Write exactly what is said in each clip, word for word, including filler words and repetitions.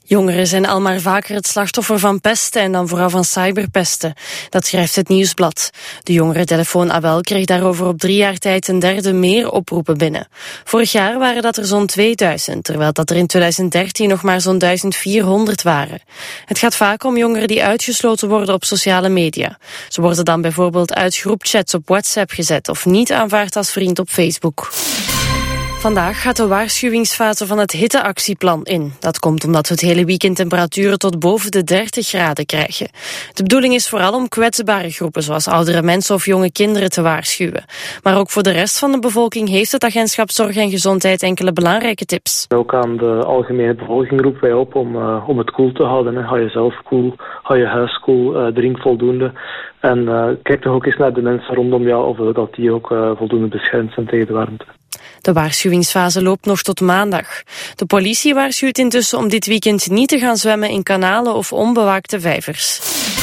Jongeren zijn al maar vaker het slachtoffer van pesten en dan vooral van cyberpesten. Dat schrijft het Nieuwsblad. De jongerentelefoon Abel kreeg daarover op drie jaar tijd een derde meer oproepen binnen. Vorig jaar waren dat er zo'n tweeduizend, terwijl dat er in twintig dertien nog maar zo'n duizend vierhonderd waren. Het gaat vaak om jongeren die uitgesloten worden op sociale media. Ze worden dan bijvoorbeeld uit groepchats op WhatsApp gezet of niet aanvaard als vriend op Facebook. Vandaag gaat de waarschuwingsfase van het hitteactieplan in. Dat komt omdat we het hele weekend temperaturen tot boven de dertig graden krijgen. De bedoeling is vooral om kwetsbare groepen zoals oudere mensen of jonge kinderen te waarschuwen. Maar ook voor de rest van de bevolking heeft het agentschap Zorg en Gezondheid enkele belangrijke tips. Ook aan de algemene bevolking roepen wij op om, uh, om het koel te houden. Hè. Hou jezelf koel, hou je huis koel, uh, drink voldoende. En uh, kijk toch ook eens naar de mensen rondom jou of uh, dat die ook uh, voldoende beschermd zijn tegen de warmte. De waarschuwingsfase loopt nog tot maandag. De politie waarschuwt intussen om dit weekend niet te gaan zwemmen in kanalen of onbewaakte vijvers.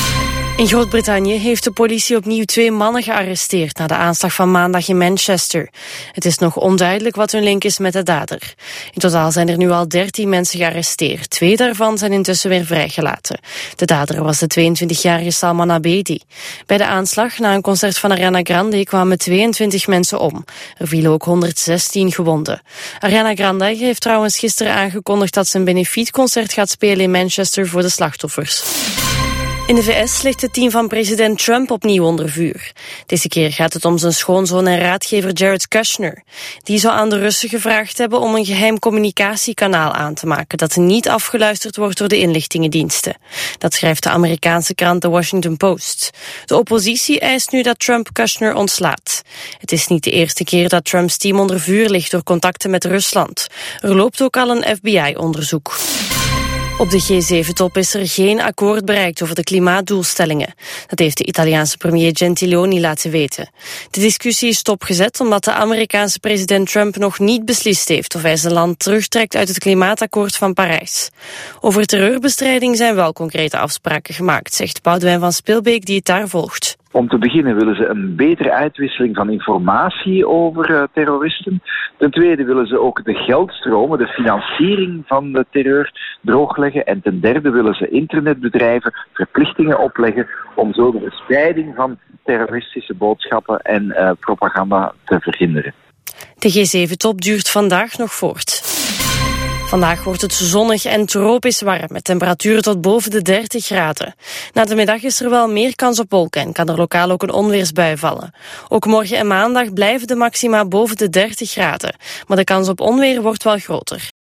In Groot-Brittannië heeft de politie opnieuw twee mannen gearresteerd na de aanslag van maandag in Manchester. Het is nog onduidelijk wat hun link is met de dader. In totaal zijn er nu al dertien mensen gearresteerd. Twee daarvan zijn intussen weer vrijgelaten. De dader was de tweeëntwintigjarige Salman Abedi. Bij de aanslag na een concert van Ariana Grande kwamen tweeëntwintig mensen om. Er vielen ook honderdzestien gewonden. Ariana Grande heeft trouwens gisteren aangekondigd dat ze een benefietconcert gaat spelen in Manchester voor de slachtoffers. In de V S ligt het team van president Trump opnieuw onder vuur. Deze keer gaat het om zijn schoonzoon en raadgever Jared Kushner. Die zou aan de Russen gevraagd hebben om een geheim communicatiekanaal aan te maken dat niet afgeluisterd wordt door de inlichtingendiensten. Dat schrijft de Amerikaanse krant The Washington Post. De oppositie eist nu dat Trump Kushner ontslaat. Het is niet de eerste keer dat Trumps team onder vuur ligt door contacten met Rusland. Er loopt ook al een F B I-onderzoek. Op de G zeven top is er geen akkoord bereikt over de klimaatdoelstellingen. Dat heeft de Italiaanse premier Gentiloni laten weten. De discussie is stopgezet omdat de Amerikaanse president Trump nog niet beslist heeft of hij zijn land terugtrekt uit het klimaatakkoord van Parijs. Over terreurbestrijding zijn wel concrete afspraken gemaakt, zegt Boudewijn van Spilbeek die het daar volgt. Om te beginnen willen ze een betere uitwisseling van informatie over uh, terroristen. Ten tweede willen ze ook de geldstromen, de financiering van de terreur droogleggen. En ten derde willen ze internetbedrijven verplichtingen opleggen om zo de verspreiding van terroristische boodschappen en uh, propaganda te verhinderen. De G zeven top duurt vandaag nog voort. Vandaag wordt het zonnig en tropisch warm, met temperaturen tot boven de dertig graden. Na de middag is er wel meer kans op wolken en kan er lokaal ook een onweersbui vallen. Ook morgen en maandag blijven de maxima boven de dertig graden, maar de kans op onweer wordt wel groter.